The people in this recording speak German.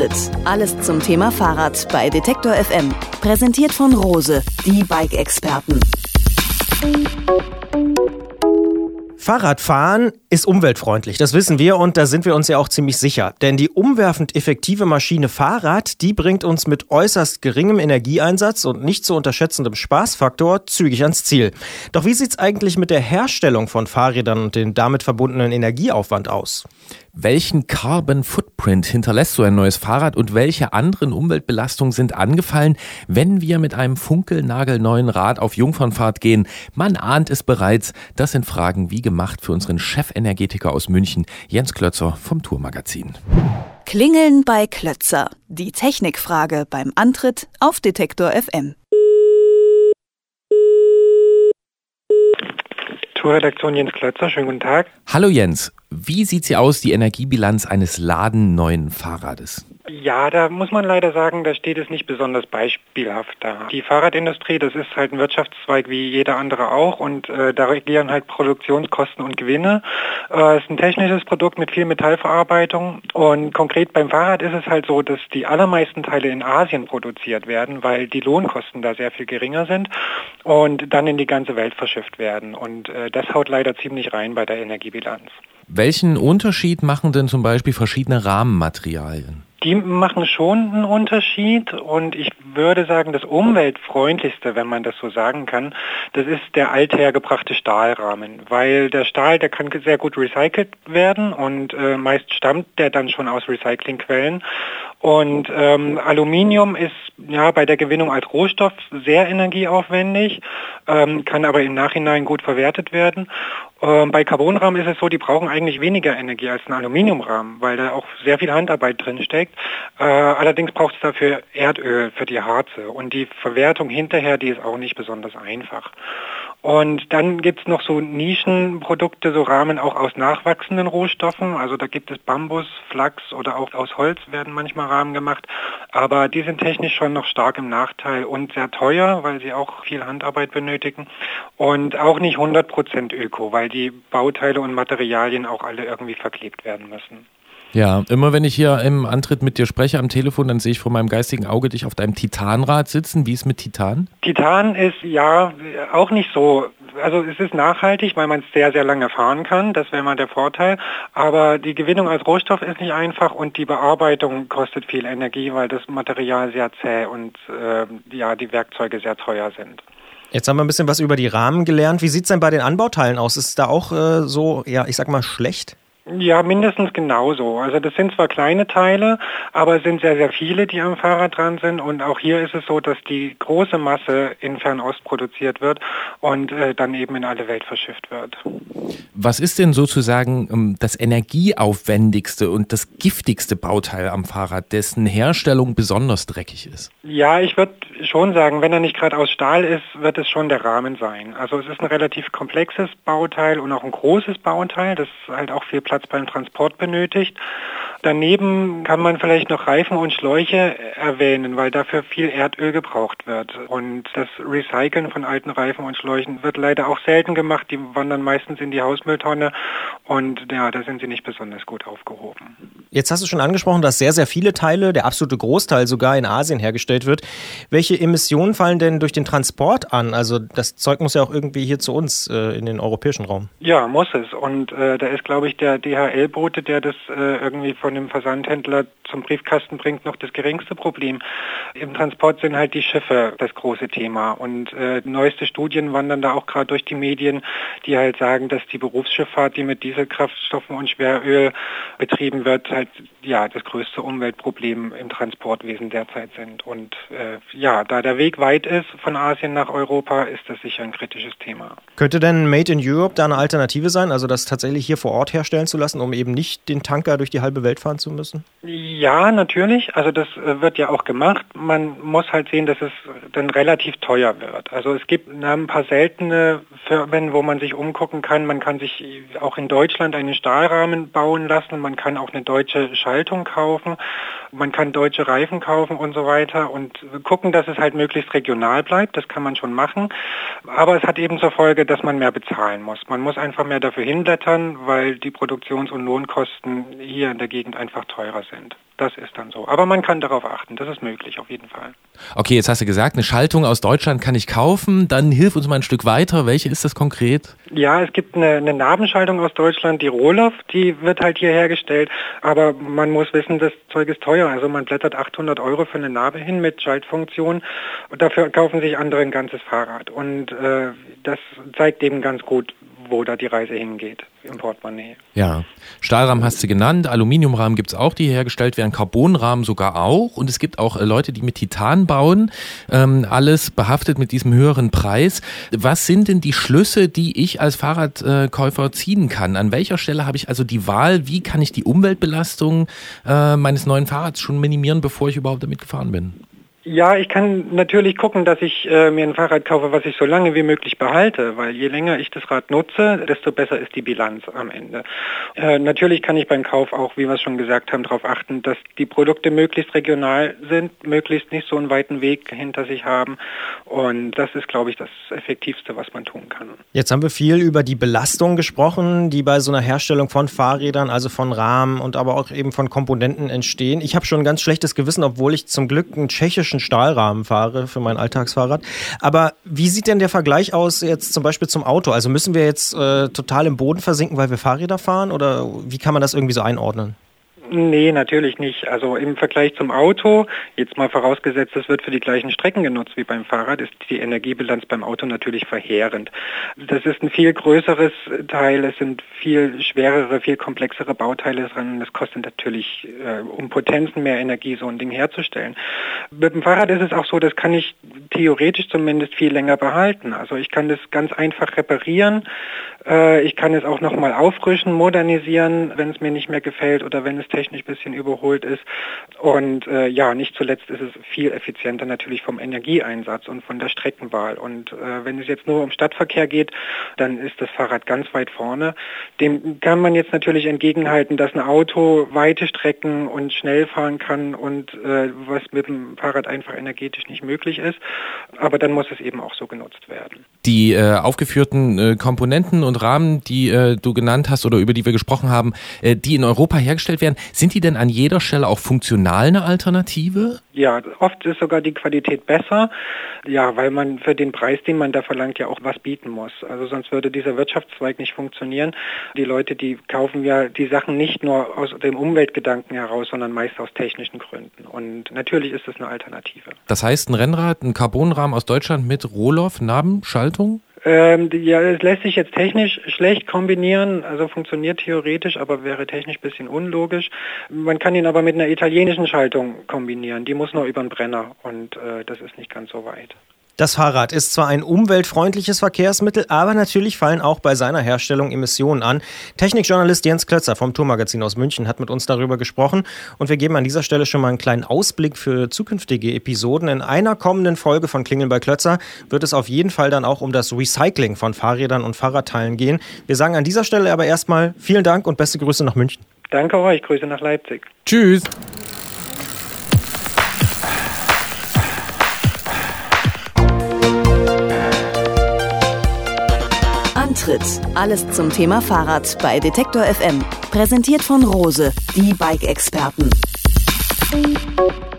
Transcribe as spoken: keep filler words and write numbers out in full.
Antritt. Alles zum Thema Fahrrad bei Detektor F M. Präsentiert von Rose, die Bike-Experten. Fahrradfahren ist umweltfreundlich, das wissen wir und da sind wir uns ja auch ziemlich sicher. Denn die umwerfend effektive Maschine Fahrrad, die bringt uns mit äußerst geringem Energieeinsatz und nicht zu unterschätzendem Spaßfaktor zügig ans Ziel. Doch wie sieht's eigentlich mit der Herstellung von Fahrrädern und dem damit verbundenen Energieaufwand aus? Welchen Carbon Footprint hinterlässt so ein neues Fahrrad und welche anderen Umweltbelastungen sind angefallen, wenn wir mit einem funkelnagelneuen Rad auf Jungfernfahrt gehen? Man ahnt es bereits. Das sind Fragen wie gemacht für unseren Chefenergetiker aus München, Jens Klötzer vom Tourmagazin. Klingeln bei Klötzer. Die Technikfrage beim Antritt auf Detektor F M. Tourredaktion Jens Klötzer, schönen guten Tag. Hallo Jens, wie sieht sie aus, die Energiebilanz eines ladenneuen Fahrrades? Ja, da muss man leider sagen, da steht es nicht besonders beispielhaft da. Die Fahrradindustrie, das ist halt ein Wirtschaftszweig wie jeder andere auch und äh, da regieren halt Produktionskosten und Gewinne. Es äh, ist ein technisches Produkt mit viel Metallverarbeitung und konkret beim Fahrrad ist es halt so, dass die allermeisten Teile in Asien produziert werden, weil die Lohnkosten da sehr viel geringer sind und dann in die ganze Welt verschifft werden und äh, das haut leider ziemlich rein bei der Energiebilanz. Welchen Unterschied machen denn zum Beispiel verschiedene Rahmenmaterialien? Die machen schon einen Unterschied und ich würde sagen, das umweltfreundlichste, wenn man das so sagen kann, das ist der althergebrachte Stahlrahmen, weil der Stahl, der kann sehr gut recycelt werden und äh, meist stammt der dann schon aus Recyclingquellen. Und ähm, Aluminium ist ja bei der Gewinnung als Rohstoff sehr energieaufwendig, ähm, kann aber im Nachhinein gut verwertet werden. Ähm, bei Carbonrahmen ist es so, die brauchen eigentlich weniger Energie als ein Aluminiumrahmen, weil da auch sehr viel Handarbeit drin steckt. Äh, allerdings braucht es dafür Erdöl für die Harze und die Verwertung hinterher, die ist auch nicht besonders einfach. Und dann gibt's noch so Nischenprodukte, so Rahmen auch aus nachwachsenden Rohstoffen. Also da gibt es Bambus, Flachs oder auch aus Holz werden manchmal Rahmen gemacht. Aber die sind technisch schon noch stark im Nachteil und sehr teuer, weil sie auch viel Handarbeit benötigen. Und auch nicht hundert Prozent öko, weil die Bauteile und Materialien auch alle irgendwie verklebt werden müssen. Ja, immer wenn ich hier im Antritt mit dir spreche am Telefon, dann sehe ich vor meinem geistigen Auge dich auf deinem Titanrad sitzen. Wie ist mit Titan? Titan ist ja auch nicht so, also es ist nachhaltig, weil man es sehr, sehr lange fahren kann. Das wäre mal der Vorteil. Aber die Gewinnung als Rohstoff ist nicht einfach und die Bearbeitung kostet viel Energie, weil das Material sehr zäh und äh, ja, die Werkzeuge sehr teuer sind. Jetzt haben wir ein bisschen was über die Rahmen gelernt. Wie sieht es denn bei den Anbauteilen aus? Ist es da auch äh, so, ja, ich sag mal, schlecht? Ja, mindestens genauso. Also das sind zwar kleine Teile, aber es sind sehr, sehr viele, die am Fahrrad dran sind. Und auch hier ist es so, dass die große Masse in Fernost produziert wird und äh, dann eben in alle Welt verschifft wird. Was ist denn sozusagen das energieaufwendigste und das giftigste Bauteil am Fahrrad, dessen Herstellung besonders dreckig ist? Ja, ich würde schon sagen, wenn er nicht gerade aus Stahl ist, wird es schon der Rahmen sein. Also es ist ein relativ komplexes Bauteil und auch ein großes Bauteil, das halt auch viel Platz beim Transport benötigt. Daneben kann man vielleicht noch Reifen und Schläuche erwähnen, weil dafür viel Erdöl gebraucht wird. Und das Recyceln von alten Reifen und Schläuchen wird leider auch selten gemacht. Die wandern meistens in die Hausmülltonne und ja, da sind sie nicht besonders gut aufgehoben. Jetzt hast du schon angesprochen, dass sehr, sehr viele Teile, der absolute Großteil sogar in Asien hergestellt wird. Welche Emissionen fallen denn durch den Transport an? Also das Zeug muss ja auch irgendwie hier zu uns äh, in den europäischen Raum. Ja, muss es. Und äh, da ist, glaube ich, der D H L-Bote, der das äh, irgendwie von dem Versandhändler zum Briefkasten bringt, noch das geringste Problem. Im Transport sind halt die Schiffe das große Thema. Und äh, neueste Studien wandern da auch gerade durch die Medien, die halt sagen, dass die Berufsschifffahrt, die mit Dieselkraftstoffen und Schweröl betrieben wird, halt ja das größte Umweltproblem im Transportwesen derzeit sind. Und äh, ja, da der Weg weit ist von Asien nach Europa, ist das sicher ein kritisches Thema. Könnte denn Made in Europe da eine Alternative sein, also das tatsächlich hier vor Ort herstellen zu lassen, um eben nicht den Tanker durch die halbe Welt fahren zu müssen? Ja, natürlich. Also das wird ja auch gemacht. Man muss halt sehen, dass es dann relativ teuer wird. Also es gibt ein paar seltene Firmen, wo man sich umgucken kann. Man kann sich auch in Deutschland einen Stahlrahmen bauen lassen. Man kann auch eine deutsche Schaltung kaufen. Man kann deutsche Reifen kaufen und so weiter und gucken, dass es halt möglichst regional bleibt. Das kann man schon machen. Aber es hat eben zur Folge, dass man mehr bezahlen muss. Man muss einfach mehr dafür hinblättern, weil die Produktions- und Lohnkosten hier in der Gegend dementsprechend einfach teurer sind. Das ist dann so. Aber man kann darauf achten, das ist möglich, auf jeden Fall. Okay, jetzt hast du gesagt, eine Schaltung aus Deutschland kann ich kaufen. Dann hilf uns mal ein Stück weiter. Welche ist das konkret? Ja, es gibt eine, eine Nabenschaltung aus Deutschland, die Rohloff, die wird halt hier hergestellt. Aber man muss wissen, das Zeug ist teuer. Also man blättert achthundert Euro für eine Nabe hin mit Schaltfunktion. Und dafür kaufen sich andere ein ganzes Fahrrad. Und äh, das zeigt eben ganz gut, wo da die Reise hingeht im Portemonnaie. Ja, Stahlrahmen hast du genannt, Aluminiumrahmen gibt es auch, die hergestellt werden, Carbonrahmen sogar auch und es gibt auch äh, Leute, die mit Titan bauen, ähm, alles behaftet mit diesem höheren Preis. Was sind denn die Schlüsse, die ich als Fahrradkäufer äh, ziehen kann? An welcher Stelle habe ich also die Wahl, wie kann ich die Umweltbelastung äh, meines neuen Fahrrads schon minimieren, bevor ich überhaupt damit gefahren bin? Ja, ich kann natürlich gucken, dass ich äh, mir ein Fahrrad kaufe, was ich so lange wie möglich behalte, weil je länger ich das Rad nutze, desto besser ist die Bilanz am Ende. Äh, natürlich kann ich beim Kauf auch, wie wir es schon gesagt haben, darauf achten, dass die Produkte möglichst regional sind, möglichst nicht so einen weiten Weg hinter sich haben und das ist, glaube ich, das Effektivste, was man tun kann. Jetzt haben wir viel über die Belastung gesprochen, die bei so einer Herstellung von Fahrrädern, also von Rahmen und aber auch eben von Komponenten entstehen. Ich habe schon ein ganz schlechtes Gewissen, obwohl ich zum Glück einen tschechischen Stahlrahmen fahre für mein Alltagsfahrrad. Aber wie sieht denn der Vergleich aus jetzt zum Beispiel zum Auto? Also müssen wir jetzt äh, total im Boden versinken, weil wir Fahrräder fahren oder wie kann man das irgendwie so einordnen? Nee, natürlich nicht. Also im Vergleich zum Auto, jetzt mal vorausgesetzt, es wird für die gleichen Strecken genutzt wie beim Fahrrad, ist die Energiebilanz beim Auto natürlich verheerend. Das ist ein viel größeres Teil, es sind viel schwerere, viel komplexere Bauteile dran. Das kostet natürlich äh, um Potenzen mehr Energie, so ein Ding herzustellen. Mit dem Fahrrad ist es auch so, das kann ich theoretisch zumindest viel länger behalten. Also ich kann das ganz einfach reparieren. Äh, ich kann es auch nochmal auffrischen, modernisieren, wenn es mir nicht mehr gefällt oder wenn es technisch ein bisschen überholt ist. Und äh, ja, nicht zuletzt ist es viel effizienter natürlich vom Energieeinsatz und von der Streckenwahl. Und äh, wenn es jetzt nur um Stadtverkehr geht, dann ist das Fahrrad ganz weit vorne. Dem kann man jetzt natürlich entgegenhalten, dass ein Auto weite Strecken und schnell fahren kann und äh, was mit dem Fahrrad einfach energetisch nicht möglich ist. Aber dann muss es eben auch so genutzt werden. Die äh, aufgeführten äh, Komponenten und Rahmen, die äh, du genannt hast oder über die wir gesprochen haben, äh, die in Europa hergestellt werden, sind die denn an jeder Stelle auch funktional eine Alternative? Ja, oft ist sogar die Qualität besser, ja, weil man für den Preis, den man da verlangt, ja auch was bieten muss. Also sonst würde dieser Wirtschaftszweig nicht funktionieren. Die Leute, die kaufen ja die Sachen nicht nur aus dem Umweltgedanken heraus, sondern meist aus technischen Gründen. Und natürlich ist das eine Alternative. Das heißt, ein Rennrad, ein Carbonrahmen aus Deutschland mit Rohloff-Nabenschaltung? Ähm, ja, es lässt sich jetzt technisch schlecht kombinieren, also funktioniert theoretisch, aber wäre technisch ein bisschen unlogisch. Man kann ihn aber mit einer italienischen Schaltung kombinieren, die muss nur über den Brenner und äh, das ist nicht ganz so weit. Das Fahrrad ist zwar ein umweltfreundliches Verkehrsmittel, aber natürlich fallen auch bei seiner Herstellung Emissionen an. Technikjournalist Jens Klötzer vom Tourmagazin aus München hat mit uns darüber gesprochen und wir geben an dieser Stelle schon mal einen kleinen Ausblick für zukünftige Episoden. In einer kommenden Folge von Klingeln bei Klötzer wird es auf jeden Fall dann auch um das Recycling von Fahrrädern und Fahrradteilen gehen. Wir sagen an dieser Stelle aber erstmal vielen Dank und beste Grüße nach München. Danke euch, Grüße nach Leipzig. Tschüss. Antritt. Alles zum Thema Fahrrad bei Detektor F M. Präsentiert von Rose, die Bike-Experten.